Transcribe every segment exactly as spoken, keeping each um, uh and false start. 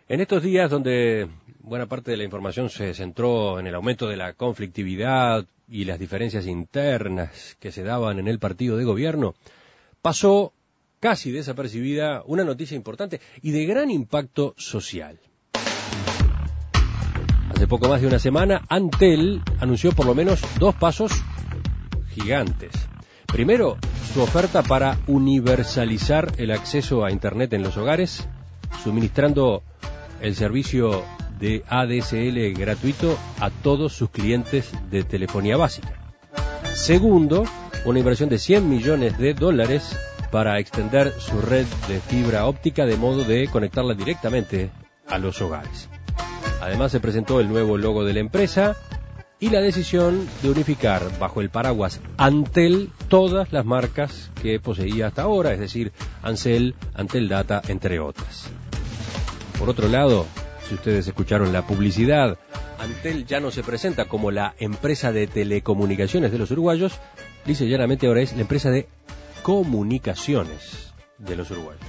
En estos días donde buena parte de la información se centró en el aumento de la conflictividad y las diferencias internas que se daban en el partido de gobierno, pasó casi desapercibida una noticia importante y de gran impacto social. Hace poco más de una semana, Antel anunció por lo menos dos pasos gigantes. Primero, su oferta para universalizar el acceso a Internet en los hogares, suministrando el servicio de A D S L gratuito a todos sus clientes de telefonía básica. Segundo, una inversión de cien millones de dólares para extender su red de fibra óptica de modo de conectarla directamente a los hogares. Además se presentó el nuevo logo de la empresa y la decisión de unificar bajo el paraguas Antel todas las marcas que poseía hasta ahora, es decir, Ancel, Antel Data, entre otras. Por otro lado, si ustedes escucharon la publicidad, Antel ya no se presenta como la empresa de telecomunicaciones de los uruguayos, lisa y llanamente ahora es la empresa de comunicaciones de los uruguayos.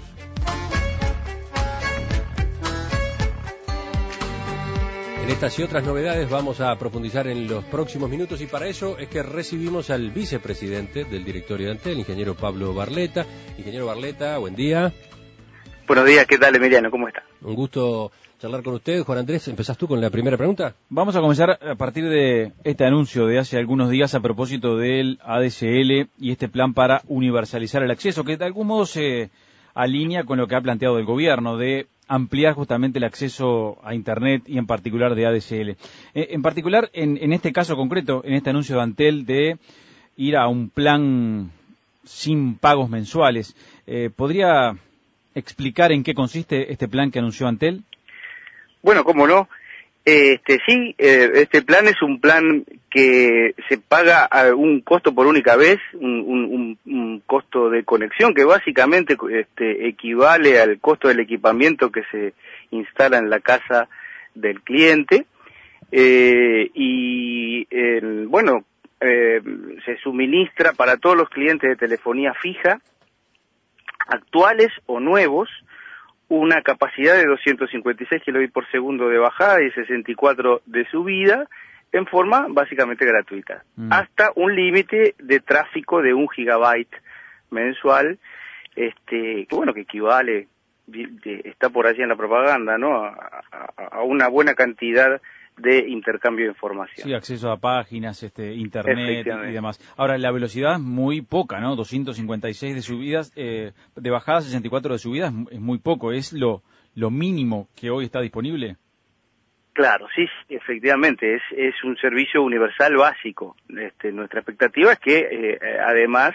En estas y otras novedades vamos a profundizar en los próximos minutos y para eso es que recibimos al vicepresidente del directorio de Antel, ingeniero Pablo Barleta. Ingeniero Barleta, buen día. Buenos días, ¿qué tal, Emiliano? ¿Cómo está? Un gusto charlar con usted. Juan Andrés, ¿empezás tú con la primera pregunta? Vamos a comenzar a partir de este anuncio de hace algunos días a propósito del A D S L y este plan para universalizar el acceso, que de algún modo se alinea con lo que ha planteado el gobierno de ampliar justamente el acceso a Internet y en particular de A D S L. Eh, en particular, en, en este caso concreto, en este anuncio de Antel de ir a un plan sin pagos mensuales, eh, ¿podría explicar en qué consiste este plan que anunció Antel? Bueno, cómo no. Este sí, eh, este plan es un plan que se paga a un costo por única vez, un, un, un costo de conexión que básicamente este, equivale al costo del equipamiento que se instala en la casa del cliente eh, y eh, bueno, eh, se suministra para todos los clientes de telefonía fija, actuales o nuevos, una capacidad de doscientos cincuenta y seis kilobits por segundo de bajada y sesenta y cuatro de subida en forma básicamente gratuita, mm. hasta un límite de tráfico de un gigabyte mensual, este que bueno, que equivale, está por allí en la propaganda, ¿no?, a, a, a una buena cantidad de intercambio de información. Sí, acceso a páginas, este, internet y demás. Ahora, la velocidad es muy poca, ¿no? doscientos cincuenta y seis de subidas, eh, de bajada, sesenta y cuatro de subidas, es muy poco. ¿Es lo, lo mínimo que hoy está disponible? Claro, sí, efectivamente, es, es un servicio universal básico. Este, nuestra expectativa es que, eh, además,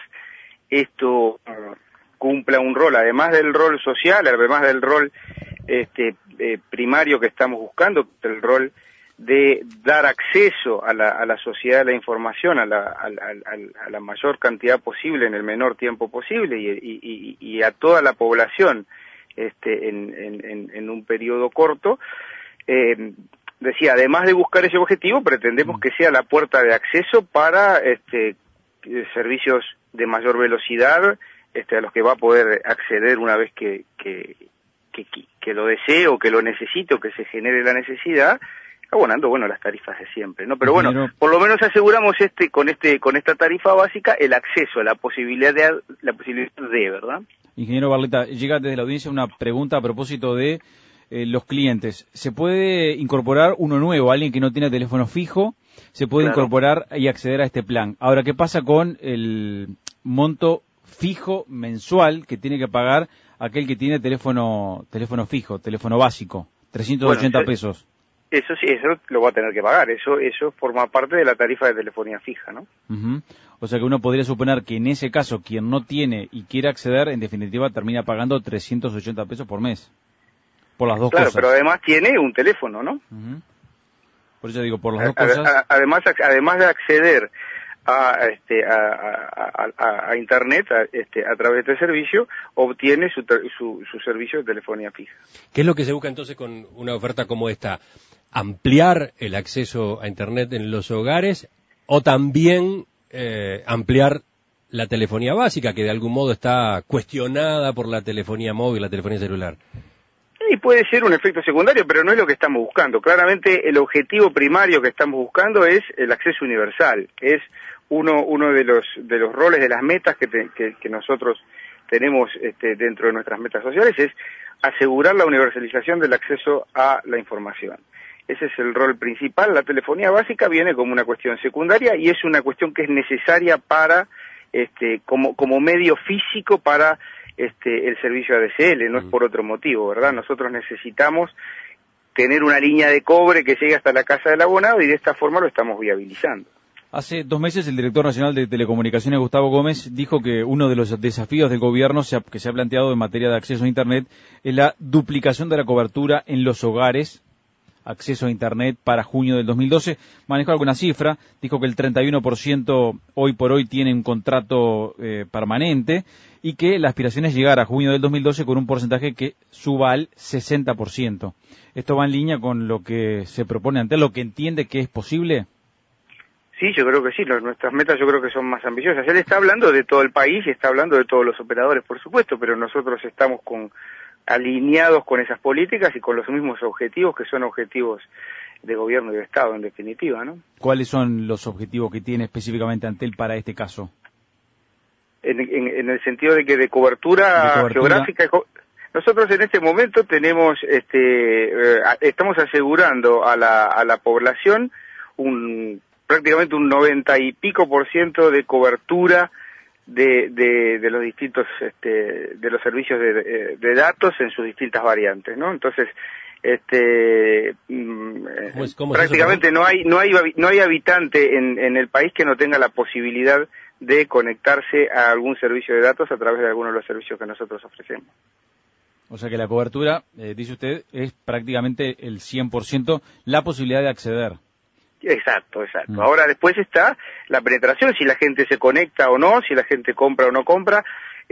esto uh, cumpla un rol, además del rol social, además del rol este, eh, primario que estamos buscando, el rol de dar acceso a la, a la sociedad de la información a la, a, a, a la mayor cantidad posible en el menor tiempo posible y, y, y a toda la población este, en, en, en un periodo corto. Eh, decía, además de buscar ese objetivo, pretendemos que sea la puerta de acceso para este, servicios de mayor velocidad este, a los que va a poder acceder una vez que, que, que, que lo desee o que lo necesite o que se genere la necesidad, abonando, bueno, las tarifas de siempre, ¿no? Pero bueno, por lo menos aseguramos este con este con esta tarifa básica el acceso, la posibilidad de, la posibilidad de, ¿verdad? Ingeniero Barleta, llega desde la audiencia una pregunta a propósito de eh, los clientes. ¿Se puede incorporar uno nuevo, alguien que no tiene teléfono fijo? Se puede claro. incorporar y acceder a este plan. Ahora, ¿qué pasa con el monto fijo mensual que tiene que pagar aquel que tiene teléfono teléfono fijo, teléfono básico, trescientos ochenta bueno, pesos? Eso sí, eso lo va a tener que pagar, eso eso forma parte de la tarifa de telefonía fija, ¿no? Uh-huh. O sea que uno podría suponer que en ese caso quien no tiene y quiere acceder, en definitiva termina pagando trescientos ochenta pesos por mes, por las dos claro, cosas. Claro, pero además tiene un teléfono, ¿no? Uh-huh. Por eso digo, por las dos a, cosas... A, además, además de acceder a este a, a, a, a internet a, este, a través de este servicio, obtiene su, su, su servicio de telefonía fija. ¿Qué es lo que se busca entonces con una oferta como esta? ¿Ampliar el acceso a Internet en los hogares o también eh, ampliar la telefonía básica, que de algún modo está cuestionada por la telefonía móvil, la telefonía celular? Y puede ser un efecto secundario, pero no es lo que estamos buscando. Claramente el objetivo primario que estamos buscando es el acceso universal. Es uno uno de los de los roles, de las metas que, te, que, que nosotros tenemos este, dentro de nuestras metas sociales, es asegurar la universalización del acceso a la información. Ese es el rol principal. La telefonía básica viene como una cuestión secundaria y es una cuestión que es necesaria para, este, como, como medio físico para este, el servicio A D S L, no es por otro motivo, ¿verdad? Nosotros necesitamos tener una línea de cobre que llegue hasta la casa del abonado y de esta forma lo estamos viabilizando. Hace dos meses el director nacional de Telecomunicaciones, Gustavo Gómez, dijo que uno de los desafíos del gobierno se ha, que se ha planteado en materia de acceso a Internet es la duplicación de la cobertura en los hogares, acceso a Internet para junio del dos mil doce. Manejó alguna cifra, dijo que el treinta y uno por ciento hoy por hoy tiene un contrato eh, permanente y que la aspiración es llegar a junio del dos mil doce con un porcentaje que suba al sesenta por ciento. ¿Esto va en línea con lo que se propone ante lo que entiende que es posible? Sí, yo creo que sí, nuestras metas yo creo que son más ambiciosas. Él está hablando de todo el país y está hablando de todos los operadores, por supuesto, pero nosotros estamos con alineados con esas políticas y con los mismos objetivos, que son objetivos de gobierno y de Estado, en definitiva, ¿no? ¿Cuáles son los objetivos que tiene específicamente Antel para este caso? En, en, en el sentido de que de cobertura, de cobertura geográfica... Nosotros en este momento tenemos, este, eh, estamos asegurando a la, a la población un... prácticamente un noventa y pico por ciento de cobertura de, de, de los distintos, este, de los servicios de, de datos en sus distintas variantes, ¿no? Entonces, este, pues, prácticamente no hay, no hay, no hay habitante en, en el país que no tenga la posibilidad de conectarse a algún servicio de datos a través de alguno de los servicios que nosotros ofrecemos. O sea que la cobertura, eh, dice usted, es prácticamente el cien por ciento la posibilidad de acceder. Exacto, exacto. Mm. Ahora después está la penetración, si la gente se conecta o no, si la gente compra o no compra.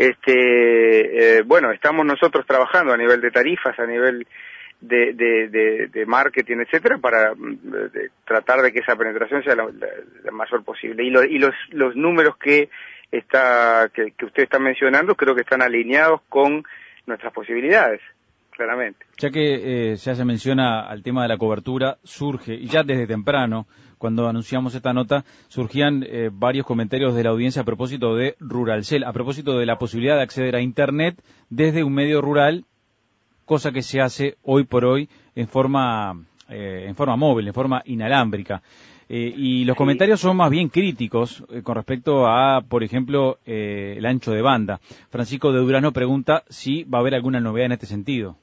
Este, eh, bueno, estamos nosotros trabajando a nivel de tarifas, a nivel de, de, de, de marketing, etcétera, para de, tratar de que esa penetración sea la, la, la mayor posible. Y, lo, y los, los números que está que, que usted está mencionando creo que están alineados con nuestras posibilidades. Claramente. Ya que eh, ya se menciona al tema de la cobertura, surge, y ya desde temprano, cuando anunciamos esta nota, surgían eh, varios comentarios de la audiencia a propósito de Ruralcel, a propósito de la posibilidad de acceder a Internet desde un medio rural, cosa que se hace hoy por hoy en forma, eh, en forma móvil, en forma inalámbrica. Eh, y los sí. comentarios son más bien críticos eh, con respecto a, por ejemplo, eh, el ancho de banda. Francisco de Durano pregunta si va a haber alguna novedad en este sentido.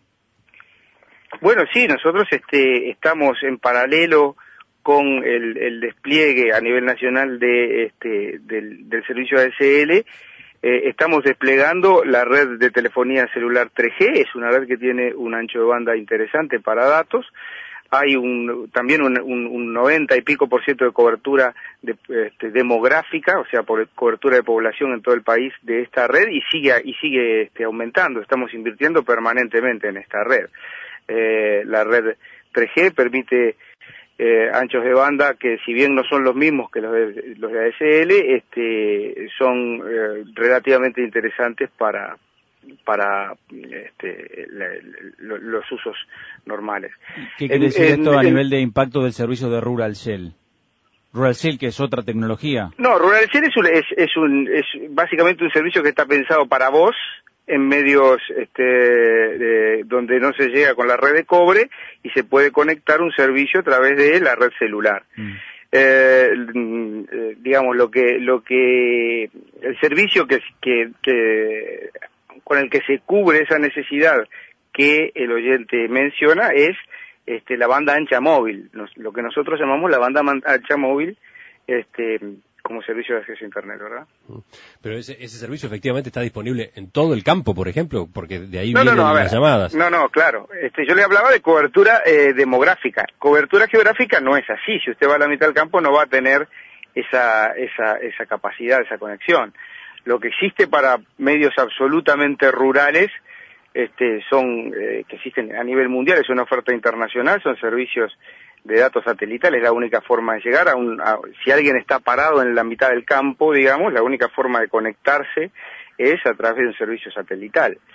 Bueno, sí, nosotros este, estamos en paralelo con el, el despliegue a nivel nacional de este, del, del servicio A D S L. Eh, estamos desplegando la red de telefonía celular tres G, es una red que tiene un ancho de banda interesante para datos. Hay un, también un, un, un noventa y pico por ciento de cobertura de, este, demográfica, o sea, por cobertura de población en todo el país de esta red y sigue y sigue este, aumentando. Estamos invirtiendo permanentemente en esta red. Eh, la red tres G permite eh, anchos de banda que, si bien no son los mismos que los de, los de A D S L, este, son eh, relativamente interesantes para para este, la, la, los usos normales. ¿Qué quiere decir en, esto en, a nivel de impacto del servicio de Ruralcel? Ruralcel, que es otra tecnología. No, Ruralcel es, un, es, es, un, es básicamente un servicio que está pensado para vos en medios este, de, donde no se llega con la red de cobre y se puede conectar un servicio a través de la red celular. Mm. Eh, digamos lo que lo que el servicio que, que, que con el que se cubre esa necesidad que el oyente menciona es este, la banda ancha móvil, nos, lo que nosotros llamamos la banda ancha móvil, este, como servicio de acceso a Internet, ¿verdad? Pero ese, ese servicio efectivamente está disponible en todo el campo, por ejemplo, porque de ahí no, vienen no, no, las ver, llamadas. No, no, claro. Este, yo le hablaba de cobertura eh, demográfica. Cobertura geográfica no es así. Si usted va a la mitad del campo no va a tener esa, esa, esa capacidad, esa conexión. Lo que existe para medios absolutamente rurales, este, son, eh, que existen a nivel mundial, es una oferta internacional, son servicios de datos satelitales, la única forma de llegar a un, a, si alguien está parado en la mitad del campo, digamos, la única forma de conectarse es a través de un servicio satelital.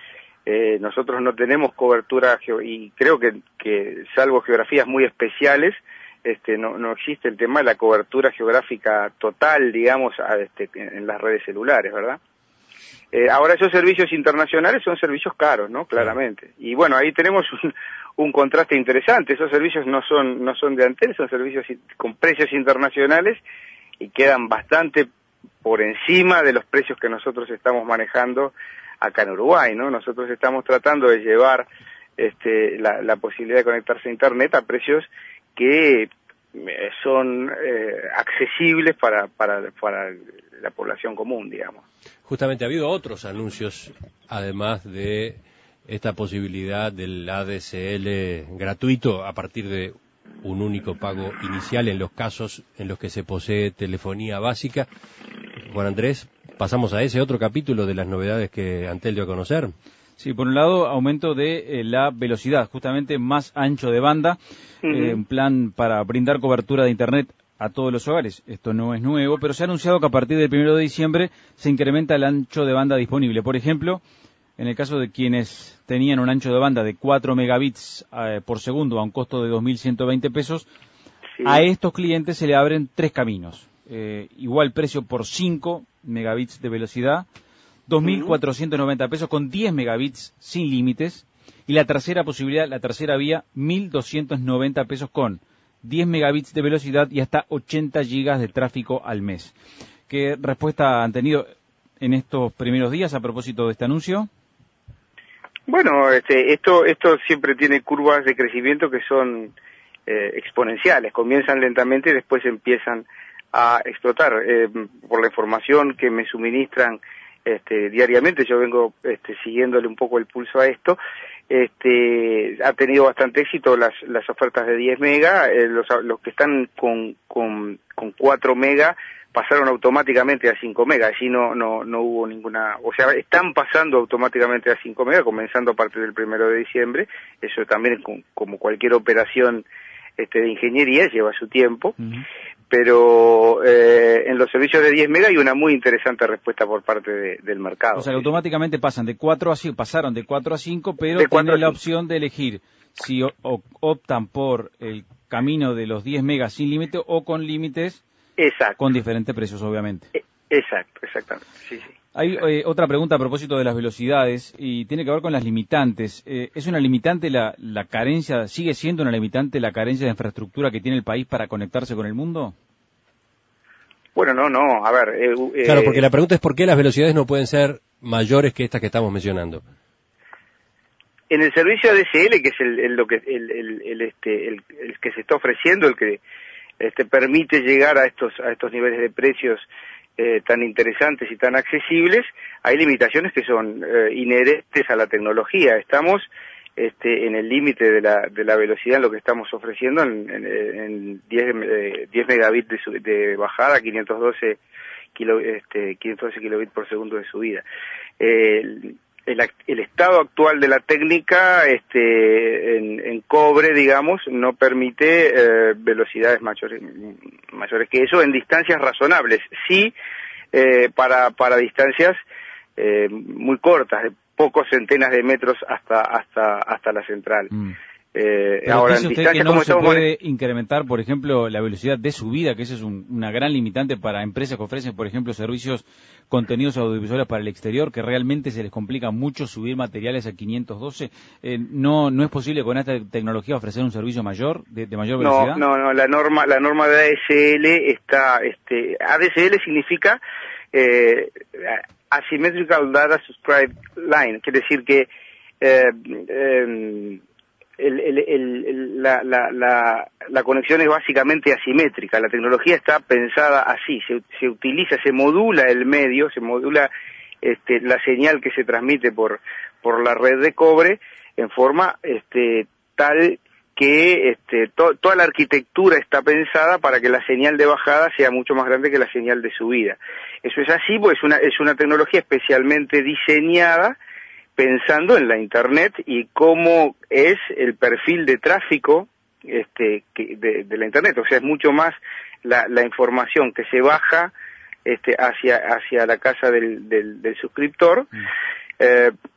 Eh, nosotros no tenemos cobertura, y creo que, que salvo geografías muy especiales, este, no, no existe el tema de la cobertura geográfica total, digamos, a, este, en las redes celulares, ¿verdad? Eh, ahora, esos servicios internacionales son servicios caros, ¿no? Claramente. Y bueno, ahí tenemos un, un contraste interesante. Esos servicios no son, no son de Antel, son servicios con precios internacionales y quedan bastante por encima de los precios que nosotros estamos manejando acá en Uruguay, ¿no? Nosotros estamos tratando de llevar este, la, la posibilidad de conectarse a Internet a precios que eh, son eh, accesibles para, para, para la población común, digamos. Justamente ha habido otros anuncios, además de esta posibilidad del A D S L gratuito a partir de un único pago inicial en los casos en los que se posee telefonía básica. Juan Andrés, pasamos a ese otro capítulo de las novedades que Antel dio a conocer. Sí, por un lado, aumento de eh, la velocidad, justamente más ancho de banda, uh-huh. eh, un plan para brindar cobertura de Internet a todos los hogares. Esto no es nuevo, pero se ha anunciado que a partir del primero de diciembre se incrementa el ancho de banda disponible. Por ejemplo, en el caso de quienes tenían un ancho de banda de cuatro megabits eh, por segundo a un costo de dos mil ciento veinte pesos, sí. A estos clientes se le abren tres caminos. Eh, igual precio por cinco megabits de velocidad, dos mil cuatrocientos noventa pesos con diez megabits sin límites, y la tercera posibilidad, la tercera vía, mil doscientos noventa pesos con diez megabits de velocidad y hasta ochenta gigas de tráfico al mes. ¿Qué respuesta han tenido en estos primeros días a propósito de este anuncio? Bueno, este, esto, esto siempre tiene curvas de crecimiento que son eh, exponenciales, comienzan lentamente y después empiezan a explotar. Eh, por la información que me suministran este, diariamente, yo vengo este, siguiéndole un poco el pulso a esto, este, ha tenido bastante éxito las, las ofertas de diez mega, eh, los, los que están con, con, con cuatro mega pasaron automáticamente a cinco mega, allí no, no, no hubo ninguna, o sea, están pasando automáticamente a cinco mega, comenzando a partir del primero de diciembre, eso también con, como cualquier operación este, de ingeniería lleva su tiempo, uh-huh. Pero eh, en los servicios de diez mega hay una muy interesante respuesta por parte de, del mercado. O sea, que automáticamente pasan de cuatro a cinco, pasaron de cuatro a cinco, pero tienen la opción de elegir si o, o, optan por el camino de los diez megas sin límite o con límites. Exacto. Con diferentes precios, obviamente. Exacto, exactamente. Sí, sí. Hay eh, otra pregunta a propósito de las velocidades y tiene que ver con las limitantes. Eh, ¿Es una limitante la, la carencia, sigue siendo una limitante la carencia de infraestructura que tiene el país para conectarse con el mundo? Bueno, no, no, a ver... Eh, claro, porque la pregunta es por qué las velocidades no pueden ser mayores que estas que estamos mencionando. En el servicio A D S L, que es el, el, lo que, el, el, el, este, el, el que se está ofreciendo, el que este, permite llegar a estos, a estos niveles de precios Eh, tan interesantes y tan accesibles, hay limitaciones que son eh, inherentes a la tecnología. Estamos este, en el límite de la, de la velocidad en lo que estamos ofreciendo en, en, en diez, eh, diez megabits de, su, de bajada, quinientos doce, kilo, este, quinientos doce kilobits por segundo de subida. Eh, el, el, el estado actual de la técnica este, en, en cobre, digamos, no permite eh, velocidades mayores, mayores que eso en distancias razonables. Sí, eh, para, para distancias eh, muy cortas, de pocos centenas de metros hasta, hasta, hasta la central. Mm. Eh, ahora, en distancias que no como se estamos... puede incrementar, por ejemplo, la velocidad de subida, que esa es un, una gran limitante para empresas que ofrecen, por ejemplo, servicios, contenidos audiovisuales para el exterior, que realmente se les complica mucho subir materiales a quinientos doce. Eh, no, no es posible con esta tecnología ofrecer un servicio mayor, de, de mayor velocidad. No, no, no. La norma, la norma de A D S L está, este, A D S L significa eh, Asymmetrical Data Subscribe Line, quiere decir que eh, eh, El, el, el, la, la, la, la conexión es básicamente asimétrica, la tecnología está pensada así, se, se utiliza, se modula el medio, se modula este, la señal que se transmite por, por la red de cobre en forma este, tal que este, to, toda la arquitectura está pensada para que la señal de bajada sea mucho más grande que la señal de subida. Eso es así, pues es una, es una tecnología especialmente diseñada pensando en la Internet y cómo es el perfil de tráfico este, que, de, de la Internet. O sea, es mucho más la, la información que se baja este, hacia, hacia la casa del, del, del suscriptor, mm. eh,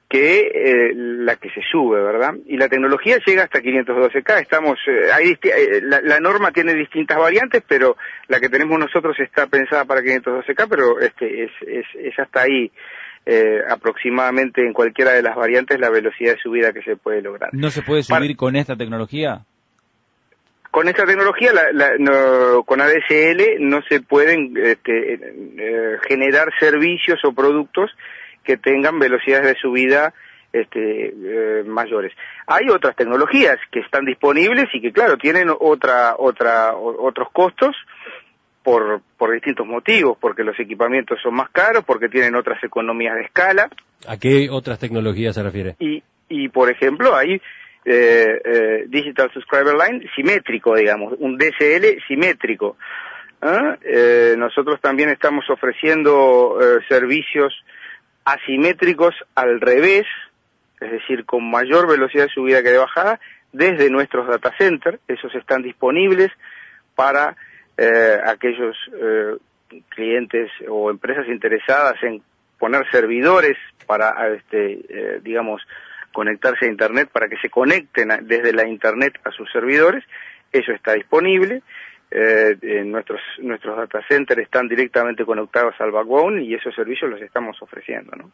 que eh, la que se sube, ¿verdad? Y la tecnología llega hasta quinientos doce K. Estamos, eh, hay disti- eh, la, la norma tiene distintas variantes, pero la que tenemos nosotros está pensada para quinientos doce K, pero este es, es, es hasta ahí eh, aproximadamente en cualquiera de las variantes la velocidad de subida que se puede lograr. ¿No se puede subir Para, con esta tecnología? Con esta tecnología, la, la, no, con A D S L no se pueden este, eh, generar servicios o productos que tengan velocidades de subida este, eh, mayores. Hay otras tecnologías que están disponibles y que, claro, tienen otra, otra, o, otros costos por, por distintos motivos, porque los equipamientos son más caros, porque tienen otras economías de escala. ¿A qué otras tecnologías se refiere? Y, y por ejemplo, hay eh, eh, Digital Subscriber Line simétrico, digamos, un D S L simétrico. ¿Ah? Eh, nosotros también estamos ofreciendo eh, servicios asimétricos al revés, es decir, con mayor velocidad de subida que de bajada, desde nuestros data centers. Esos están disponibles para eh, aquellos eh, clientes o empresas interesadas en poner servidores para, este, eh, digamos, conectarse a Internet, para que se conecten a, desde la Internet a sus servidores. Eso está disponible. Eh, eh, nuestros nuestros data centers están directamente conectados al backbone y esos servicios los estamos ofreciendo, ¿no?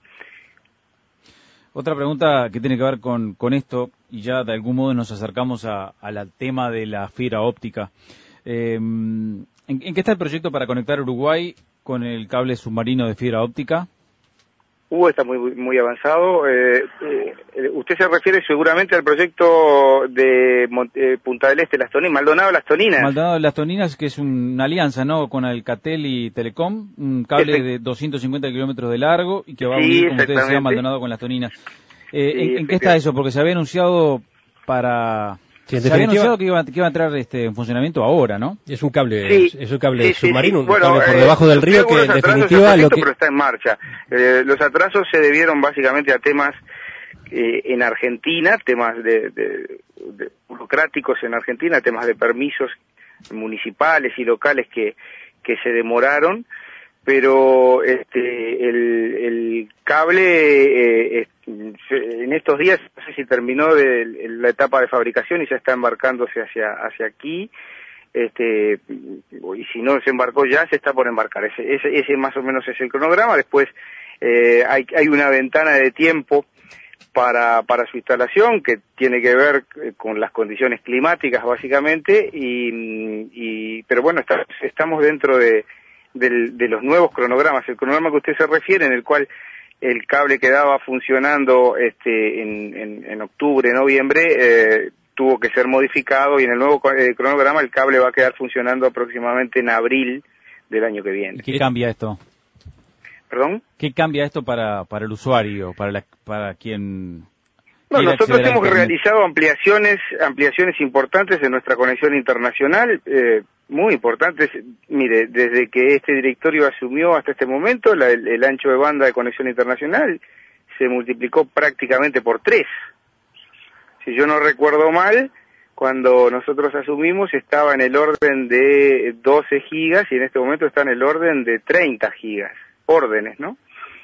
Otra pregunta que tiene que ver con, con esto, y ya de algún modo nos acercamos a, al tema de la fibra óptica. Eh, ¿en, ¿En qué está el proyecto para conectar Uruguay con el cable submarino de fibra óptica? Uh, está muy muy avanzado. Eh, eh, usted se refiere seguramente al proyecto de eh, Punta del Este, Las Toninas, Maldonado Las Toninas. Maldonado Las Toninas, que es un, una alianza, ¿no?, con Alcatel y Telecom, un cable Efe... de doscientos cincuenta kilómetros de largo y que va a unir, sí, como usted decía, Maldonado con Las Toninas. Eh, sí, ¿en, ¿En qué está eso? Porque se había anunciado para... Sí, se había anunciado que iba, que iba a entrar este, en funcionamiento ahora, ¿no? Es un cable, sí, es un cable sí, submarino, sí, sí. un Bueno, cable por eh, debajo del río que en definitiva lo que... pero está en marcha. Eh, los atrasos se debieron básicamente a temas eh, en Argentina, temas de, de, de burocráticos en Argentina, temas de permisos municipales y locales que, que se demoraron, pero este el, el cable eh, en estos días, no sé si terminó de la etapa de fabricación y ya está embarcándose hacia hacia aquí, este y si no se embarcó ya, se está por embarcar. Ese, ese, ese más o menos es el cronograma. Después eh, hay, hay una ventana de tiempo para para su instalación que tiene que ver con las condiciones climáticas básicamente, y, y pero bueno, está, estamos dentro de Del, de los nuevos cronogramas. El cronograma que usted se refiere, en el cual el cable quedaba funcionando este en, en, en octubre, noviembre, eh, tuvo que ser modificado, y en el nuevo eh, cronograma el cable va a quedar funcionando aproximadamente en abril del año que viene. ¿Qué cambia esto? ¿Perdón? ¿Qué cambia esto para para el usuario, para la, para quien... No, nosotros hemos realizado ampliaciones ampliaciones importantes en nuestra conexión internacional, eh, muy importantes. Mire, desde que este directorio asumió hasta este momento, la, el, el ancho de banda de conexión internacional se multiplicó prácticamente por tres. Si yo no recuerdo mal, cuando nosotros asumimos estaba en el orden de doce gigas y en este momento está en el orden de treinta gigas, órdenes, ¿no?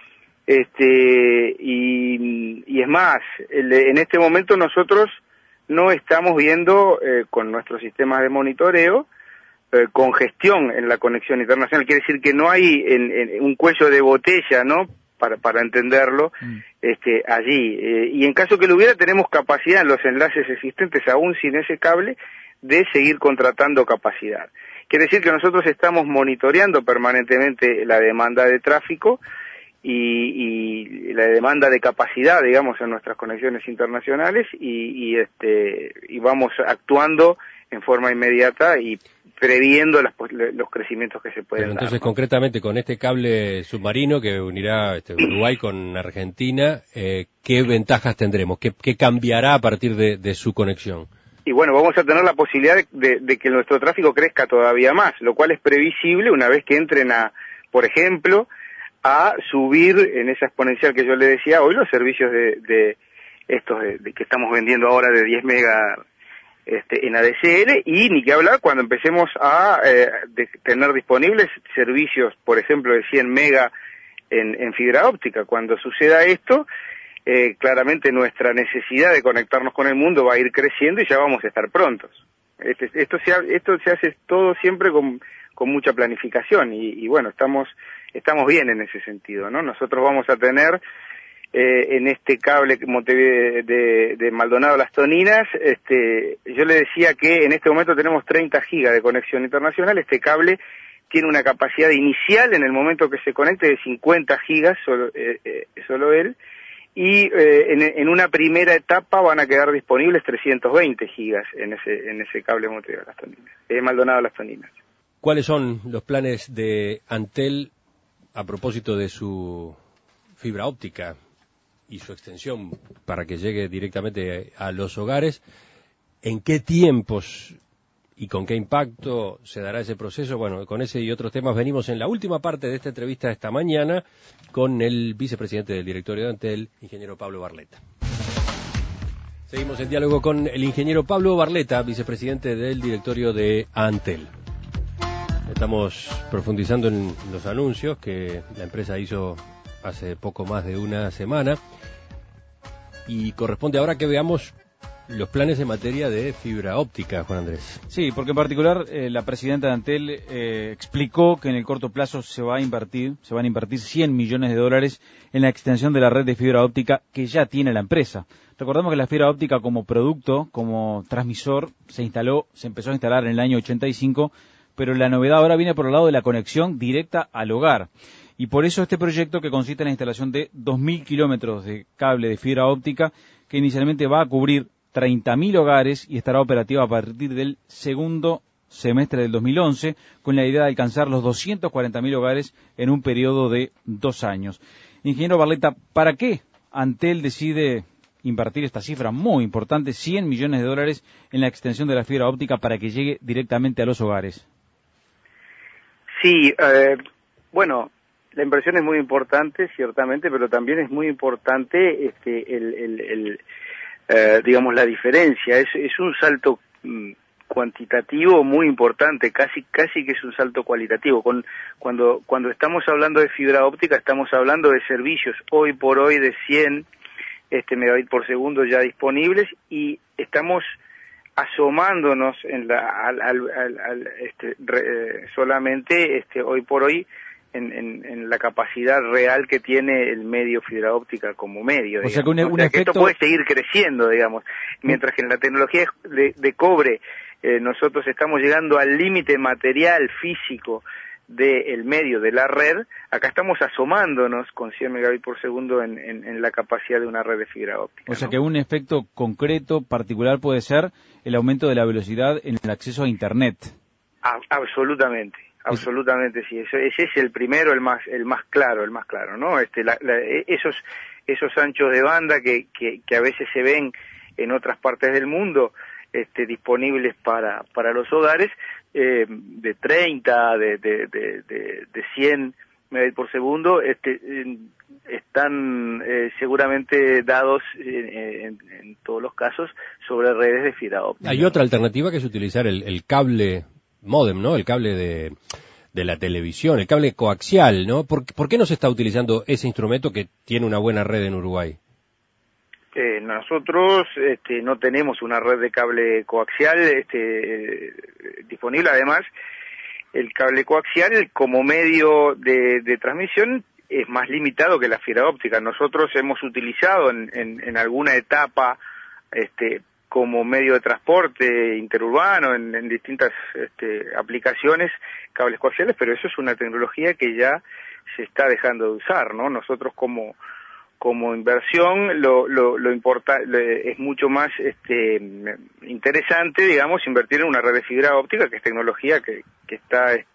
Este y, y es más, el, en este momento nosotros no estamos viendo eh, con nuestros sistemas de monitoreo eh, congestión en la conexión internacional. Quiere decir que no hay en, en un cuello de botella, ¿no?, para para entenderlo, mm. este allí. Eh, y en caso que lo hubiera, tenemos capacidad en los enlaces existentes, aún sin ese cable, de seguir contratando capacidad. Quiere decir que nosotros estamos monitoreando permanentemente la demanda de tráfico Y, y la demanda de capacidad, digamos, en nuestras conexiones internacionales, y, y este y vamos actuando en forma inmediata y previendo las, los crecimientos que se pueden Pero entonces, dar, ¿no? Concretamente, con este cable submarino que unirá este, Uruguay con Argentina, eh, ¿qué ventajas tendremos? ¿Qué, qué cambiará a partir de, de su conexión? Y bueno, vamos a tener la posibilidad de, de, de que nuestro tráfico crezca todavía más, lo cual es previsible una vez que entren a, por ejemplo, a subir en esa exponencial que yo le decía hoy los servicios de, de estos de, de que estamos vendiendo ahora de diez megas este, en A D S L, y ni que hablar cuando empecemos a eh, de tener disponibles servicios, por ejemplo, de cien megas en, en fibra óptica. Cuando suceda esto, eh, claramente nuestra necesidad de conectarnos con el mundo va a ir creciendo y ya vamos a estar prontos. Este, esto, se, esto se hace todo siempre con, con mucha planificación y, y bueno, estamos, estamos bien en ese sentido, ¿no? Nosotros vamos a tener eh, en este cable de, de, de Maldonado a Las Toninas, este, yo le decía que en este momento tenemos treinta gigas de conexión internacional. Este cable tiene una capacidad inicial en el momento que se conecte de cincuenta gigas, solo, eh, eh, solo él, y eh, en, en una primera etapa van a quedar disponibles trescientos veinte gigas en ese en ese cable Montevideo a Las Toninas, eh, Maldonado a Las Toninas. ¿Cuáles son los planes de Antel a propósito de su fibra óptica y su extensión para que llegue directamente a los hogares? ¿En qué tiempos y con qué impacto se dará ese proceso? Bueno, con ese y otros temas venimos en la última parte de esta entrevista esta mañana con el vicepresidente del directorio de Antel, ingeniero Pablo Barletta. Seguimos en diálogo con el ingeniero Pablo Barletta, vicepresidente del directorio de Antel. Estamos profundizando en los anuncios que la empresa hizo hace poco más de una semana y corresponde ahora que veamos los planes en materia de fibra óptica, Juan Andrés. Sí, porque en particular eh, la presidenta de Antel eh, explicó que en el corto plazo se va a invertir, se van a invertir cien millones de dólares en la extensión de la red de fibra óptica que ya tiene la empresa. Recordamos que la fibra óptica como producto, como transmisor, se instaló, se empezó a instalar en el año ochenta y cinco, pero la novedad ahora viene por el lado de la conexión directa al hogar. Y por eso este proyecto, que consiste en la instalación de dos mil kilómetros de cable de fibra óptica, que inicialmente va a cubrir treinta mil hogares y estará operativa a partir del segundo semestre del dos mil once, con la idea de alcanzar los doscientos cuarenta mil hogares en un periodo de dos años. Ingeniero Barletta, ¿para qué Antel decide invertir esta cifra muy importante, cien millones de dólares, en la extensión de la fibra óptica para que llegue directamente a los hogares? Sí, eh, bueno, la inversión es muy importante, ciertamente, pero también es muy importante este, el... el, el Eh, digamos la diferencia, es, es un salto mm, cuantitativo muy importante, casi casi que es un salto cualitativo. Con, cuando cuando estamos hablando de fibra óptica estamos hablando de servicios hoy por hoy de cien este megabits por segundo ya disponibles y estamos asomándonos en la al, al, al, al este re, solamente este hoy por hoy En, en, en la capacidad real que tiene el medio fibra óptica como medio. O sea que, un, un o sea efecto... que esto puede seguir creciendo, digamos, mientras que en la tecnología de, de cobre eh, nosotros estamos llegando al límite material físico del medio de la red. Acá estamos asomándonos con cien megabits por segundo en, en, en la capacidad de una red de fibra óptica. O sea ¿no? que un efecto concreto, particular, puede ser el aumento de la velocidad en el acceso a Internet. A, absolutamente. Absolutamente, sí. Ese, ese es el primero, el más, el más claro, el más claro, ¿no? Este, la, la, esos, esos anchos de banda que, que, que a veces se ven en otras partes del mundo, este, disponibles para, para los hogares, eh, de treinta, de, de, de, de, de cien megabits por segundo, este, eh, están eh, seguramente dados eh, en, en todos los casos sobre redes de fibra óptica. Hay otra alternativa que es utilizar el, el cable módem, ¿no? El cable de, de la televisión, el cable coaxial, ¿no? ¿Por, ¿Por qué no se está utilizando ese instrumento que tiene una buena red en Uruguay? Eh, nosotros este, no tenemos una red de cable coaxial este, eh, disponible. Además, el cable coaxial como medio de, de transmisión es más limitado que la fibra óptica. Nosotros hemos utilizado en, en, en alguna etapa este, como medio de transporte interurbano en, en distintas este, aplicaciones cables coaxiales, pero eso es una tecnología que ya se está dejando de usar, ¿no? Nosotros como como inversión lo lo, lo importa es mucho más este interesante, digamos, invertir en una red de fibra óptica, que es tecnología que que está eh,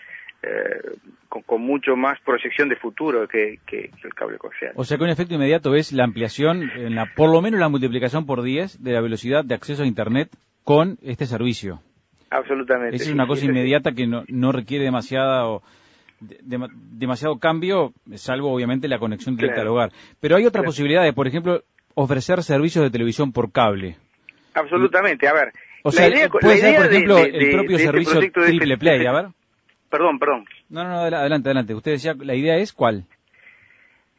con, con mucho más proyección de futuro que, que, que el cable coaxial. O sea que un efecto inmediato es la ampliación, en la, por lo menos la multiplicación por diez de la velocidad de acceso a Internet con este servicio. Absolutamente. Esa es una cosa sí, inmediata sí. que no, no requiere demasiada o, de, de, demasiado cambio, salvo obviamente la conexión directa claro. al hogar. Pero hay otras claro. posibilidades, por ejemplo, ofrecer servicios de televisión por cable. Absolutamente, a ver. O sea, idea, puede ser, por ejemplo, de, de, el propio de servicio este Triple este, Play, a ver. Perdón, perdón. No, no, no, adelante, adelante. Usted decía, ¿la idea es cuál?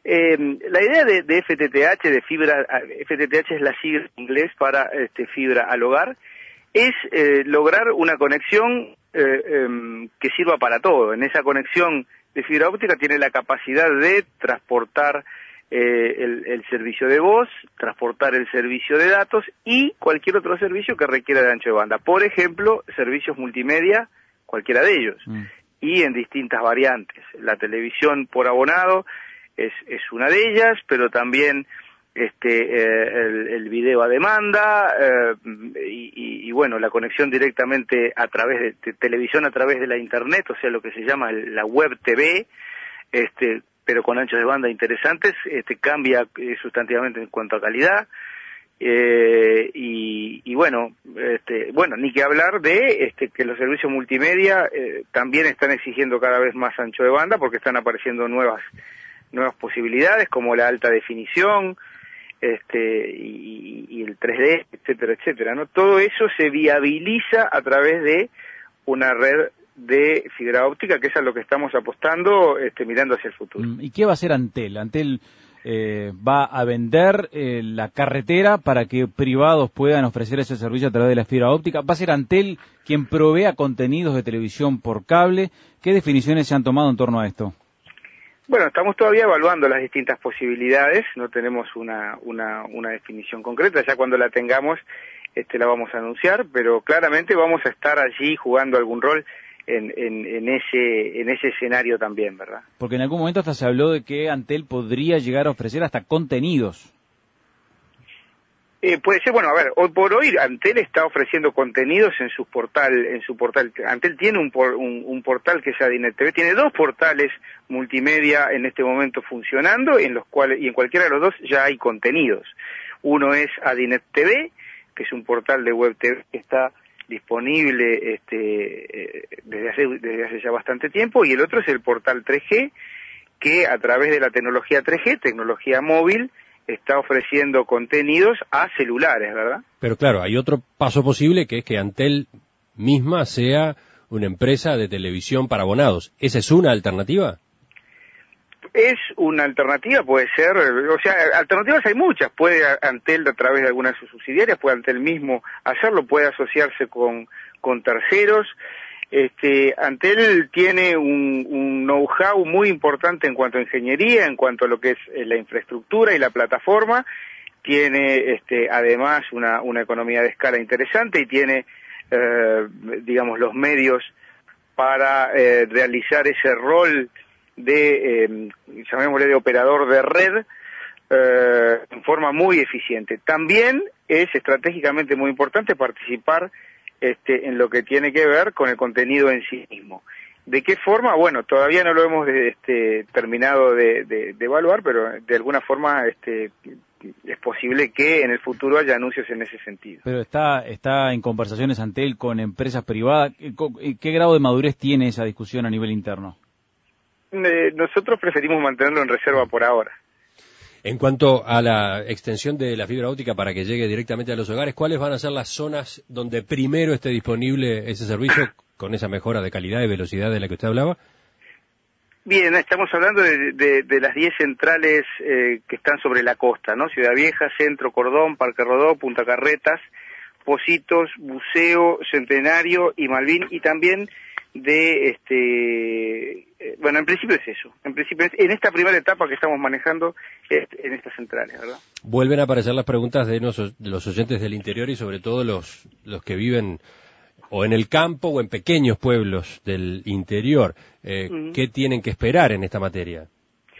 Eh, la idea de, de F T T H, de fibra, F T T H es la sigla en inglés para este, fibra al hogar, es eh, lograr una conexión eh, eh, que sirva para todo. En esa conexión de fibra óptica tiene la capacidad de transportar eh, el, el servicio de voz, transportar el servicio de datos y cualquier otro servicio que requiera de ancho de banda. Por ejemplo, servicios multimedia, cualquiera de ellos, mm. y en distintas variantes. La televisión por abonado es, es una de ellas, pero también este eh, el, el video a demanda eh, y, y, y bueno, la conexión directamente a través de, de televisión a través de la internet, o sea, lo que se llama la web T V, este, pero con anchos de banda interesantes, este, cambia eh, sustantivamente en cuanto a calidad. Eh, y, y bueno, este, bueno, ni que hablar de este, que los servicios multimedia eh, también están exigiendo cada vez más ancho de banda porque están apareciendo nuevas nuevas posibilidades como la alta definición, este, y, y el tres D, etcétera, etcétera, ¿no? Todo eso se viabiliza a través de una red de fibra óptica, que es a lo que estamos apostando, este, mirando hacia el futuro. ¿Y qué va a hacer Antel? Antel eh, va a vender eh, la carretera para que privados puedan ofrecer ese servicio a través de la fibra óptica. ¿Va a ser Antel quien provea contenidos de televisión por cable? ¿Qué definiciones se han tomado en torno a esto? Bueno, estamos todavía evaluando las distintas posibilidades, no tenemos una, una, una definición concreta, ya cuando la tengamos este, la vamos a anunciar, pero claramente vamos a estar allí jugando algún rol en, en, en, ese, en ese escenario también, ¿verdad? Porque en algún momento hasta se habló de que Antel podría llegar a ofrecer hasta contenidos. Eh, puede ser, bueno, a ver, hoy por hoy Antel está ofreciendo contenidos en su portal, en su portal. Antel tiene un, por, un, un portal que es Adinet T V, tiene dos portales multimedia en este momento funcionando, en los cuales, y en cualquiera de los dos ya hay contenidos. Uno es Adinet T V, que es un portal de web T V que está disponible este, eh, desde hace, desde hace ya bastante tiempo, y el otro es el portal tres G, que a través de la tecnología tres G, tecnología móvil, está ofreciendo contenidos a celulares, ¿verdad? Pero claro, hay otro paso posible, que es que Antel misma sea una empresa de televisión para abonados. ¿Esa es una alternativa? Es una alternativa, puede ser, o sea, alternativas hay muchas. Puede Antel, a través de algunas de sus subsidiarias, puede Antel mismo hacerlo, puede asociarse con, con terceros. Este, Antel tiene un, un know-how muy importante en cuanto a ingeniería, en cuanto a lo que es eh, la infraestructura y la plataforma. Tiene, este, además, una, una economía de escala interesante y tiene, eh, digamos, los medios para eh, realizar ese rol de, eh, llamémosle, de operador de red eh, en forma muy eficiente. También es estratégicamente muy importante participar Este, en lo que tiene que ver con el contenido en sí mismo. ¿De qué forma? Bueno, todavía no lo hemos este, terminado de, de, de evaluar, pero de alguna forma este, es posible que en el futuro haya anuncios en ese sentido. Pero está, está en conversaciones Antel con empresas privadas. ¿Qué grado de madurez tiene esa discusión a nivel interno? Eh, nosotros preferimos mantenerlo en reserva por ahora. En cuanto a la extensión de la fibra óptica para que llegue directamente a los hogares, ¿cuáles van a ser las zonas donde primero esté disponible ese servicio con esa mejora de calidad y velocidad de la que usted hablaba? Bien, estamos hablando de, de, de las diez centrales eh, que están sobre la costa, ¿no? Ciudad Vieja, Centro, Cordón, Parque Rodó, Punta Carretas, Pocitos, Buceo, Centenario y Malvin, y también de este eh, bueno, en principio es eso, en principio es, en esta primera etapa que estamos manejando es, en estas centrales, ¿verdad? Vuelven a aparecer las preguntas de, nos, de los oyentes del interior y sobre todo los, los que viven o en el campo o en pequeños pueblos del interior. Eh, uh-huh. ¿Qué tienen que esperar en esta materia?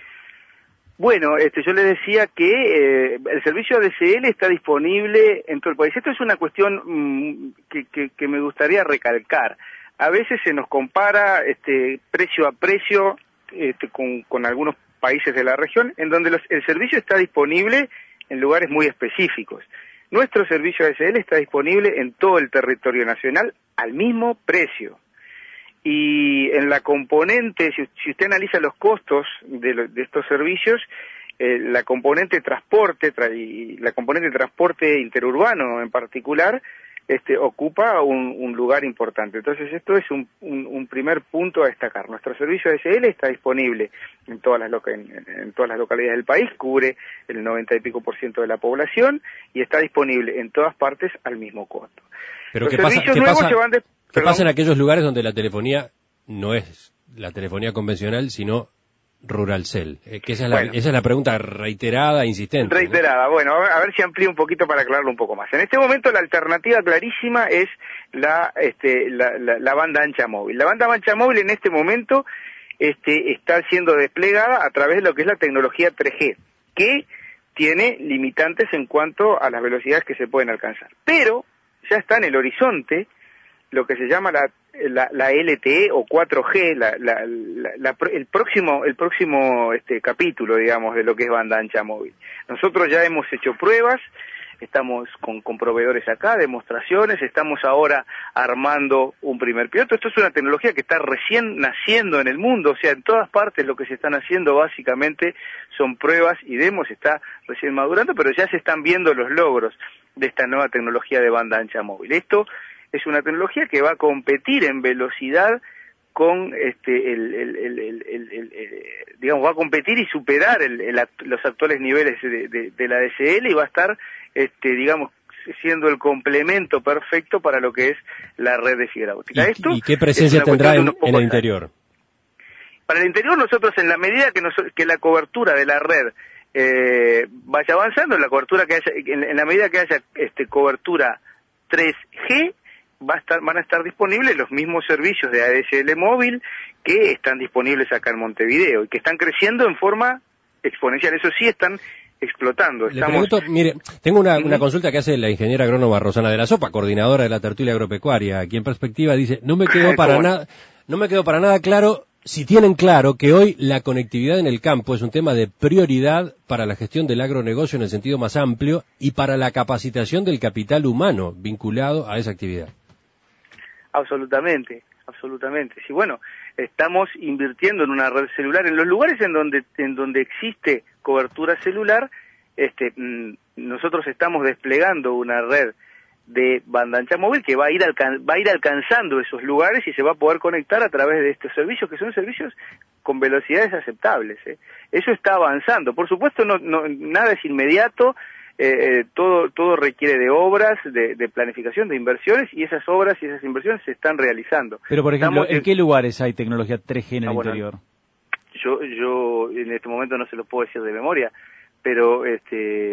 Bueno, este, yo les decía que eh, el servicio A D S L está disponible en todo el país. Esto es una cuestión mmm, que, que, que me gustaría recalcar. A veces se nos compara este, precio a precio este, con, con algunos países de la región, en donde los, el servicio está disponible en lugares muy específicos. Nuestro servicio A D S L está disponible en todo el territorio nacional al mismo precio. Y en la componente, si, si usted analiza los costos de, lo, de estos servicios, eh, la componente transporte, tra, y la componente transporte interurbano en particular, este, ocupa un, un lugar importante. Entonces esto es un, un, un primer punto a destacar. Nuestro servicio A D S L está disponible en todas las loca en, en todas las localidades del país, cubre el noventa y pico por ciento de la población y está disponible en todas partes al mismo costo. Pero Los ¿qué pasa, servicios ¿qué nuevos pasa, se van de, ¿qué pasa en aquellos lugares donde la telefonía no es la telefonía convencional, sino Ruralcel? Eh, que esa es, la, bueno, esa es la pregunta reiterada, insistente. Reiterada, ¿no? Bueno, a ver, a ver si amplío un poquito para aclararlo un poco más. En este momento la alternativa clarísima es la, este, la, la, la banda ancha móvil. La banda ancha móvil en este momento este, está siendo desplegada a través de lo que es la tecnología tres G, que tiene limitantes en cuanto a las velocidades que se pueden alcanzar. Pero ya está en el horizonte lo que se llama la, la, la L T E o cuatro G, la, la, la, la, el próximo, el próximo este, capítulo, digamos, de lo que es banda ancha móvil. Nosotros ya hemos hecho pruebas, estamos con, con proveedores acá, demostraciones, estamos ahora armando un primer piloto. Esto es una tecnología que está recién naciendo en el mundo, o sea, en todas partes lo que se están haciendo básicamente son pruebas y demos, está recién madurando, pero ya se están viendo los logros de esta nueva tecnología de banda ancha móvil. Esto es una tecnología que va a competir en velocidad con este el, el, el, el, el, el, el digamos va a competir y superar el, el, los actuales niveles de, de, de la A D S L y va a estar este digamos siendo el complemento perfecto para lo que es la red de fibra óptica. ¿Y, Esto ¿y qué presencia tendrá en, en el interior? Para el interior nosotros, en la medida que, nos, que la cobertura de la red eh, vaya avanzando, en la cobertura que haya, en, en la medida que haya este cobertura tres G, va a estar, van a estar disponibles los mismos servicios de A D S L móvil que están disponibles acá en Montevideo y que están creciendo en forma exponencial. Eso sí, están explotando. Estamos... Le pregunto, mire, tengo una, una consulta que hace la ingeniera agrónoma Rosana de la Sopa, coordinadora de la tertulia agropecuaria, aquí en Perspectiva, dice, no me quedó para nada, no me quedó para nada claro si tienen claro que hoy la conectividad en el campo es un tema de prioridad para la gestión del agronegocio en el sentido más amplio y para la capacitación del capital humano vinculado a esa actividad. Absolutamente, absolutamente. Sí, bueno, estamos invirtiendo en una red celular en los lugares en donde en donde existe cobertura celular. Este, nosotros estamos desplegando una red de banda ancha móvil que va a ir alcan- va a ir alcanzando esos lugares y se va a poder conectar a través de estos servicios que son servicios con velocidades aceptables. ¿eh? Eso está avanzando. Por supuesto, no, no nada es inmediato. Eh, todo todo requiere de obras, de, de planificación, de inversiones, y esas obras y esas inversiones se están realizando. Pero, por ejemplo, Estamos, ¿en qué lugares hay tecnología tres G en el ah, bueno, interior? Yo yo en este momento no se lo puedo decir de memoria, pero este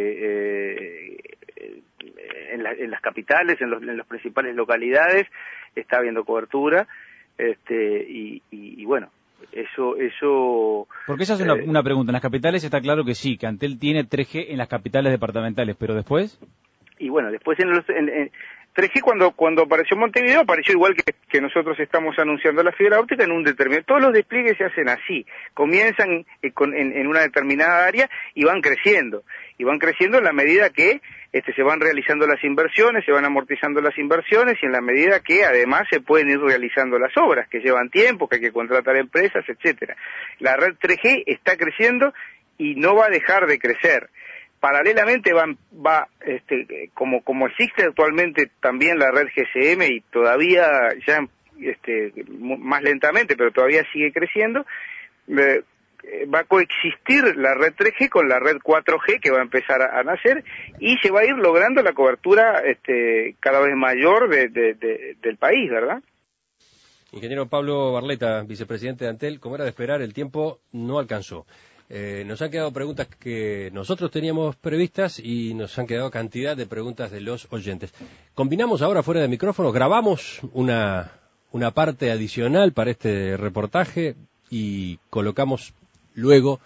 eh, en, la, en las capitales, en, los, en las principales localidades, está habiendo cobertura, este y, y, y bueno, Eso, eso... Porque esa es una, eh, una pregunta. En las capitales está claro que sí, que Antel tiene tres G en las capitales departamentales, pero después... Y bueno, después en los... En, en, tres G cuando cuando apareció Montevideo apareció igual que, que nosotros estamos anunciando la fibra óptica en un determinado... Todos los despliegues se hacen así, comienzan eh, con, en, en una determinada área y van creciendo. Y van creciendo en la medida que este, se van realizando las inversiones, se van amortizando las inversiones y en la medida que además se pueden ir realizando las obras, que llevan tiempo, que hay que contratar empresas, etcétera. La red tres G está creciendo y no va a dejar de crecer. Paralelamente va, va este, como, como existe actualmente también la red G S M y todavía ya este, más lentamente, pero todavía sigue creciendo, eh, va a coexistir la red tres G con la red cuatro G que va a empezar a, a nacer y se va a ir logrando la cobertura este, cada vez mayor de, de, de, del país, ¿verdad? Ingeniero Pablo Barleta, vicepresidente de Antel, como era de esperar, el tiempo no alcanzó. Eh, nos han quedado preguntas que nosotros teníamos previstas y nos han quedado cantidad de preguntas de los oyentes. Combinamos ahora fuera de micrófono, grabamos una, una parte adicional para este reportaje y colocamos luego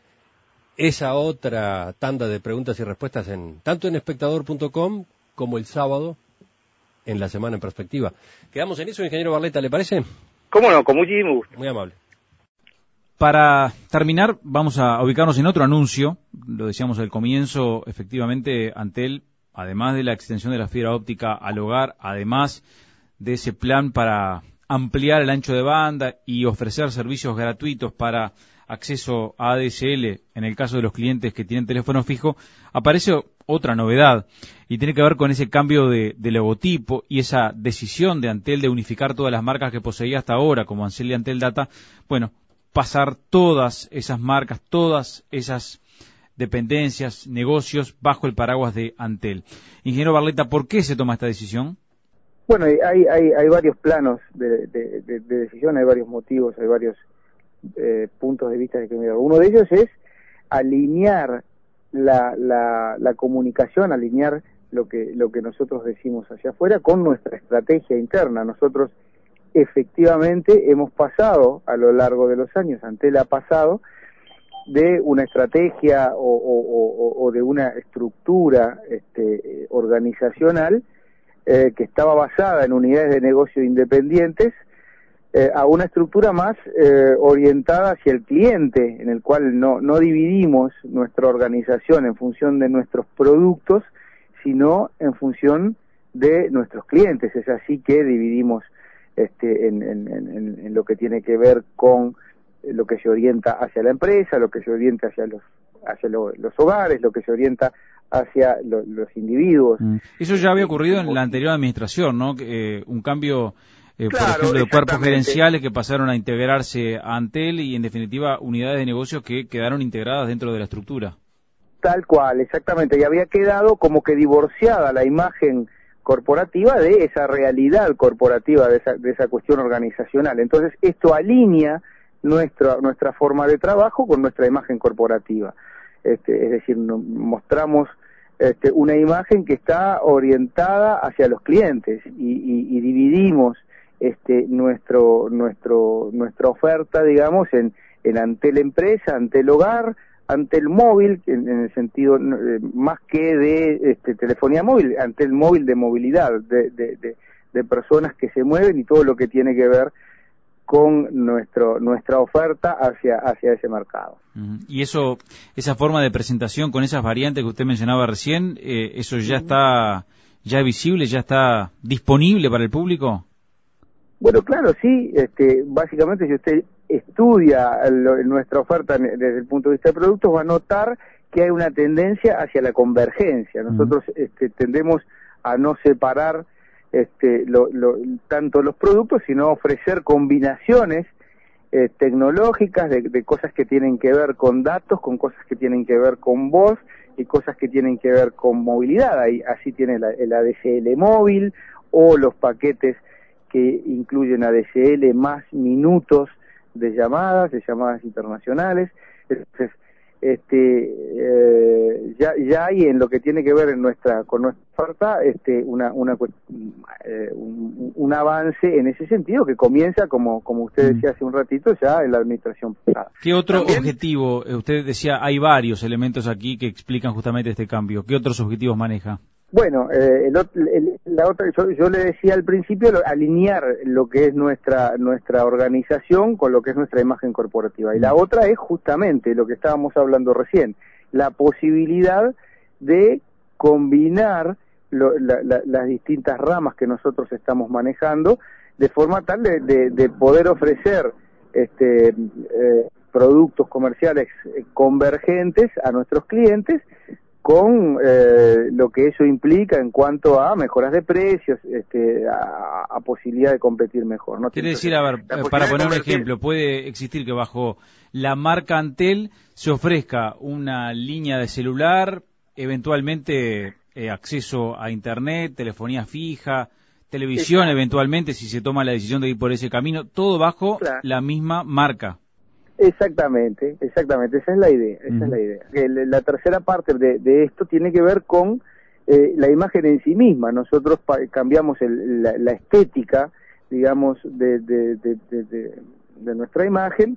esa otra tanda de preguntas y respuestas en tanto en espectador punto com como el sábado en La Semana en Perspectiva. Quedamos en eso, ingeniero Barleta, ¿le parece? ¿Cómo no? Con muchísimo gusto. Muy amable. Para terminar, vamos a ubicarnos en otro anuncio. Lo decíamos al comienzo, efectivamente, Antel, además de la extensión de la fibra óptica al hogar, además de ese plan para ampliar el ancho de banda y ofrecer servicios gratuitos para acceso a A D S L en el caso de los clientes que tienen teléfono fijo, aparece otra novedad y tiene que ver con ese cambio de, de logotipo y esa decisión de Antel de unificar todas las marcas que poseía hasta ahora, como Ancel y Antel Data. Bueno, pasar todas esas marcas, todas esas dependencias, negocios bajo el paraguas de Antel. Ingeniero Barletta, ¿por qué se toma esta decisión? Bueno, hay, hay, hay varios planos de, de, de, de decisión, hay varios motivos, hay varios eh, puntos de vista de que mirar. Uno de ellos es alinear la, la, la comunicación, alinear lo que, lo que nosotros decimos hacia afuera con nuestra estrategia interna. Nosotros efectivamente hemos pasado a lo largo de los años, Antel ha pasado de una estrategia o, o, o, o de una estructura este, organizacional eh, que estaba basada en unidades de negocio independientes eh, a una estructura más eh, orientada hacia el cliente, en el cual no, no dividimos nuestra organización en función de nuestros productos, sino en función de nuestros clientes. Es así que dividimos este, en, en, en, en lo que tiene que ver con lo que se orienta hacia la empresa, lo que se orienta hacia los hacia lo, los hogares, lo que se orienta hacia lo, los individuos. Mm. Eso ya había ocurrido en la anterior administración, ¿no? Eh, un cambio, eh, claro, por ejemplo, de cuerpos gerenciales que pasaron a integrarse a Antel y, en definitiva, unidades de negocios que quedaron integradas dentro de la estructura. Tal cual, exactamente. Y había quedado como que divorciada la imagen corporativa de esa realidad corporativa, de esa, de esa cuestión organizacional. Entonces, esto alinea nuestra nuestra forma de trabajo con nuestra imagen corporativa. Este, es decir, no, mostramos este, una imagen que está orientada hacia los clientes y, y, y dividimos este, nuestro nuestro nuestra oferta, digamos, en, en Antel Empresa, Antel Hogar, Antel Móvil, en, en el sentido eh, más que de este, telefonía móvil, Antel Móvil de movilidad, de, de, de, de personas que se mueven y todo lo que tiene que ver con nuestro nuestra oferta hacia hacia ese mercado. Y eso, esa forma de presentación con esas variantes que usted mencionaba recién, eh, ¿eso ya está ya visible, ya está disponible para el público? Bueno, claro, sí. Este, básicamente, si usted estudia lo, nuestra oferta desde el punto de vista de productos, va a notar que hay una tendencia hacia la convergencia. Nosotros uh-huh. este, tendemos a no separar Este, lo, lo, tanto los productos, sino ofrecer combinaciones eh, tecnológicas de, de cosas que tienen que ver con datos, con cosas que tienen que ver con voz y cosas que tienen que ver con movilidad. Ahí, así tiene la, el A D S L móvil o los paquetes que incluyen A D S L más minutos de llamadas, de llamadas internacionales. Entonces, este eh, ya ya hay en lo que tiene que ver en nuestra con nuestra oferta este una una eh, un, un avance en ese sentido que comienza como como usted decía hace un ratito ya en la administración pasada. ¿Qué otro ¿También? objetivo? Usted decía hay varios elementos aquí que explican justamente este cambio. ¿Qué otros objetivos maneja? Bueno, eh, el, el, la otra, yo, yo le decía al principio, lo, alinear lo que es nuestra nuestra organización con lo que es nuestra imagen corporativa. Y la otra es justamente lo que estábamos hablando recién, la posibilidad de combinar lo, la, la, las distintas ramas que nosotros estamos manejando, de forma tal de, de, de poder ofrecer este eh, productos comerciales convergentes a nuestros clientes, con eh, lo que eso implica en cuanto a mejoras de precios, este, a, a posibilidad de competir mejor, ¿no? Quiere decir, a ver, para poner un ejemplo, puede existir que bajo la marca Antel se ofrezca una línea de celular, eventualmente eh, acceso a internet, telefonía fija, televisión, exacto, eventualmente si se toma la decisión de ir por ese camino, todo bajo claro. la misma marca. Exactamente, exactamente, esa es la idea, esa uh-huh. es la idea. El, la tercera parte de, de esto tiene que ver con eh, la imagen en sí misma. Nosotros pa cambiamos el, la, la estética, digamos, de, de, de, de, de, de nuestra imagen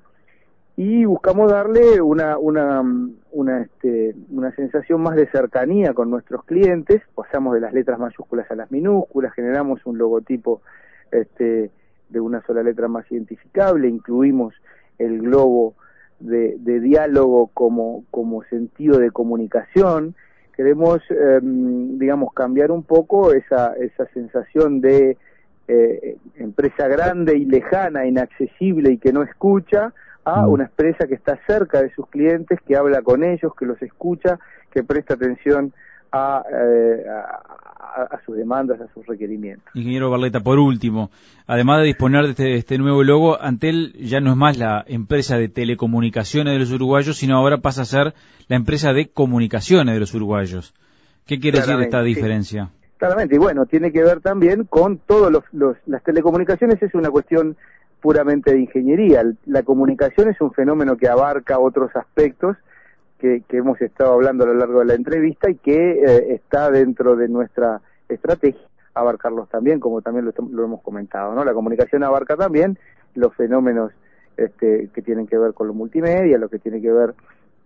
y buscamos darle una una una, este, una sensación más de cercanía con nuestros clientes. Pasamos de las letras mayúsculas a las minúsculas, generamos un logotipo este, de una sola letra más identificable, incluimos el globo de, de diálogo como, como sentido de comunicación. Queremos, eh, digamos, cambiar un poco esa, esa sensación de eh, empresa grande y lejana, inaccesible y que no escucha, a Mm. una empresa que está cerca de sus clientes, que habla con ellos, que los escucha, que presta atención a, eh, a, a sus demandas, a sus requerimientos. Ingeniero Barleta, por último, además de disponer de este, este nuevo logo, Antel ya no es más la empresa de telecomunicaciones de los uruguayos, sino ahora pasa a ser la empresa de comunicaciones de los uruguayos. ¿Qué quiere decir esta Sí. diferencia? Claramente, y bueno, tiene que ver también con todos los, los las telecomunicaciones. Es una cuestión puramente de ingeniería. La comunicación es un fenómeno que abarca otros aspectos que, que hemos estado hablando a lo largo de la entrevista y que eh, está dentro de nuestra estrategia abarcarlos también, como también lo, lo hemos comentado, ¿no? La comunicación abarca también los fenómenos este, que tienen que ver con lo multimedia, lo que tiene que ver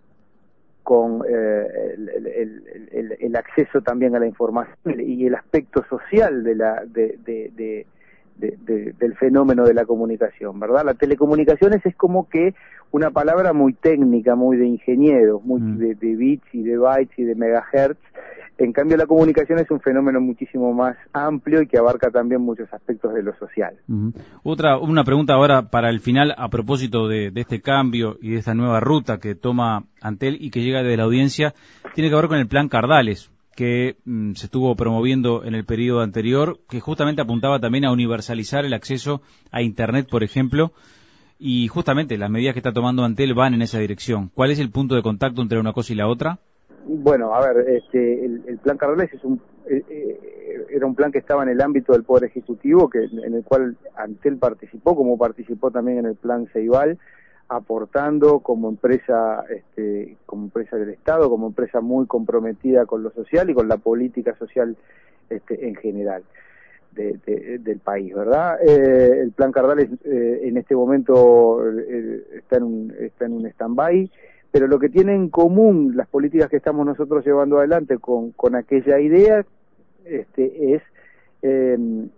con eh, el, el, el, el acceso también a la información y el aspecto social de la de, de, de, de, de, del fenómeno de la comunicación, ¿verdad? La telecomunicaciones es como que una palabra muy técnica, muy de ingenieros, muy mm. de, de bits y de bytes y de megahertz. En cambio, la comunicación es un fenómeno muchísimo más amplio y que abarca también muchos aspectos de lo social. Uh-huh. Otra, una pregunta ahora para el final a propósito de, de este cambio y de esta nueva ruta que toma Antel y que llega desde la audiencia, tiene que ver con el plan Cardales, que mm, se estuvo promoviendo en el periodo anterior, que justamente apuntaba también a universalizar el acceso a Internet, por ejemplo, y justamente las medidas que está tomando Antel van en esa dirección. ¿Cuál es el punto de contacto entre una cosa y la otra? Bueno, a ver, este, el, el plan Cardales es un, eh, eh, era un plan que estaba en el ámbito del Poder Ejecutivo, que en el cual Antel participó, como participó también en el plan Ceibal, aportando como empresa, este, como empresa del Estado, como empresa muy comprometida con lo social y con la política social este, en general de, de, del país, ¿verdad? Eh, el plan Cardales eh, en este momento eh, está en un, está en un stand-by. Pero lo que tienen en común las políticas que estamos nosotros llevando adelante con, con aquella idea este, es eh,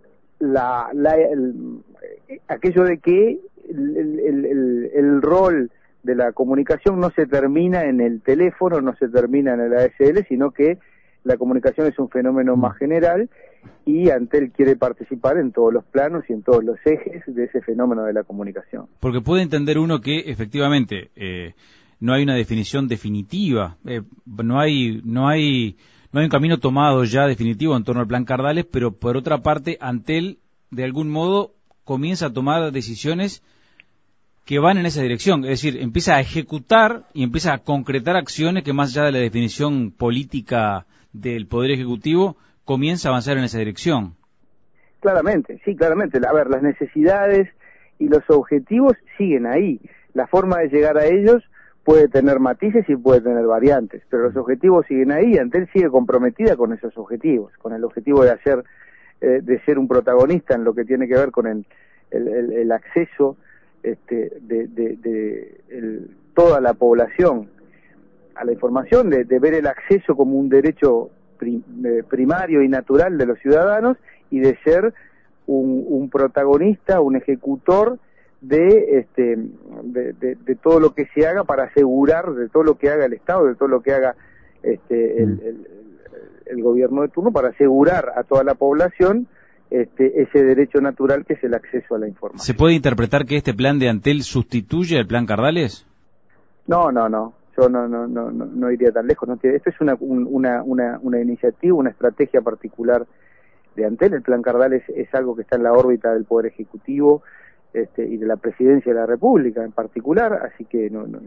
la, la, el, aquello de que el, el, el, el rol de la comunicación no se termina en el teléfono, no se termina en el A S L, sino que la comunicación es un fenómeno más general y Antel quiere participar en todos los planos y en todos los ejes de ese fenómeno de la comunicación. Porque puede entender uno que efectivamente eh, no hay una definición definitiva, eh, no hay no hay no hay un camino tomado ya definitivo en torno al plan Cardales, pero por otra parte Antel de algún modo comienza a tomar decisiones que van en esa dirección, es decir, empieza a ejecutar y empieza a concretar acciones que más allá de la definición política del Poder Ejecutivo comienza a avanzar en esa dirección. Claramente, sí, claramente. A ver, las necesidades y los objetivos siguen ahí. La forma de llegar a ellos puede tener matices y puede tener variantes, pero los objetivos siguen ahí y Antel sigue comprometida con esos objetivos, con el objetivo de hacer, eh, de ser un protagonista en lo que tiene que ver con el, el, el, el acceso este, de, de, de el, toda la población a la información, de, de ver el acceso como un derecho prim, eh, primario y natural de los ciudadanos y de ser un, un protagonista, un ejecutor de este de, de, de todo lo que se haga para asegurar, de todo lo que haga el Estado, de todo lo que haga este el, el, el gobierno de turno, para asegurar a toda la población este ese derecho natural que es el acceso a la información. ¿Se puede interpretar que este plan de Antel sustituye al plan Cardales? No, no, no. Yo no no no no, no iría tan lejos. No, esto es una, un, una una una iniciativa, una estrategia particular de Antel. El plan Cardales es algo que está en la órbita del Poder Ejecutivo Este, y de la Presidencia de la República en particular, así que no no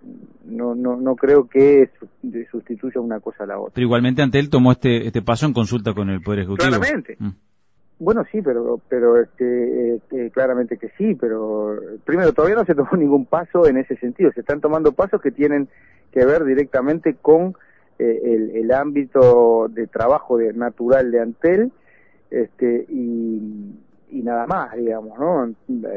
no no, no creo que sustituya una cosa a la otra. Pero igualmente Antel tomó este este paso en consulta con el Poder Ejecutivo. Claramente. Mm. Bueno, sí, pero pero este eh, claramente que sí, pero primero todavía no se tomó ningún paso en ese sentido. Se están tomando pasos que tienen que ver directamente con eh, el, el ámbito de trabajo de, natural de Antel, este y y nada más, digamos, ¿no?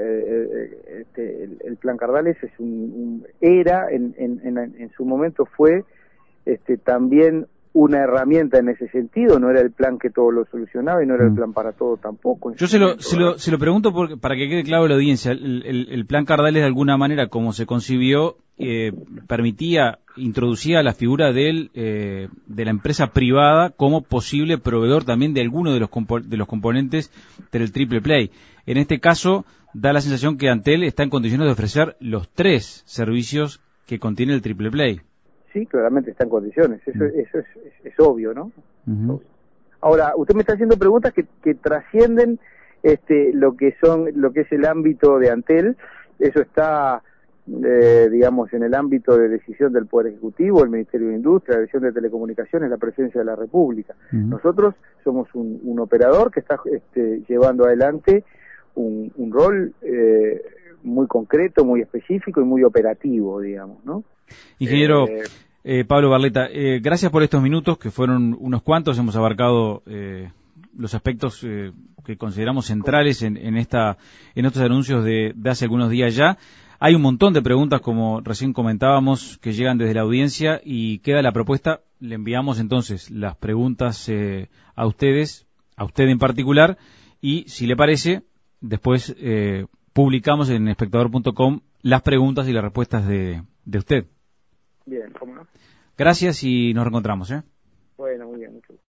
Este, el, el plan Cardales es un, un era, en, en, en, en su momento fue este, también una herramienta en ese sentido, no era el plan que todo lo solucionaba y no era el plan para todo tampoco. Yo se lo, se lo, se lo pregunto porque, para que quede claro a la audiencia, el, el, el plan Cardales de alguna manera, como se concibió, eh, permitía, introducía la figura del, eh, de la empresa privada como posible proveedor también de alguno de los, compo de los componentes del Triple Play. En este caso, da la sensación que Antel está en condiciones de ofrecer los tres servicios que contiene el Triple Play. Sí, claramente está en condiciones, eso, eso es, es, es obvio, ¿no? Uh-huh. Ahora, usted me está haciendo preguntas que, que trascienden este, lo que son, lo que es el ámbito de Antel. Eso está, eh, digamos, en el ámbito de decisión del Poder Ejecutivo, el Ministerio de Industria, la Dirección de Telecomunicaciones, la Presidencia de la República. Uh-huh. Nosotros somos un, un operador que está este, llevando adelante un, un rol eh, muy concreto, muy específico y muy operativo, digamos, ¿no? Ingeniero eh, eh, Pablo Barleta, eh, gracias por estos minutos, que fueron unos cuantos. Hemos abarcado eh, los aspectos eh, que consideramos centrales en, en, esta, en estos anuncios de, de hace algunos días ya. Hay un montón de preguntas, como recién comentábamos, que llegan desde la audiencia y queda la propuesta. Le enviamos entonces las preguntas eh, a ustedes, a usted en particular, y si le parece, después eh, publicamos en espectador punto com las preguntas y las respuestas de, de usted. Bien, ¿cómo no? Gracias y nos reencontramos, ¿eh? Bueno, muy bien. Mucho